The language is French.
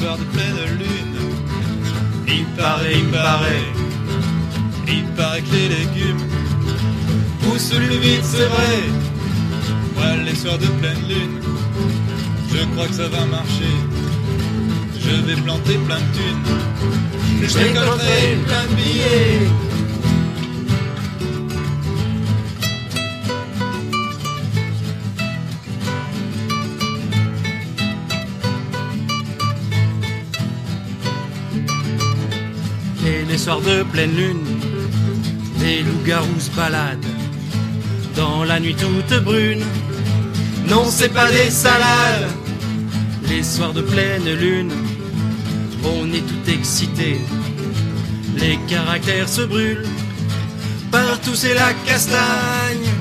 soirs de pleine lune. Il paraît que les légumes poussent plus vite, c'est vrai. Moi, les soirs de pleine lune, je crois que ça va marcher. Je vais planter plein de thunes, je récolterai plein de billets. Et les soirs de pleine lune, des loups-garous se baladent dans la nuit toute brune. Non, c'est pas des salades. Les soirs de pleine lune, on est tout excité. Les caractères se brûlent, Partout c'est la castagne.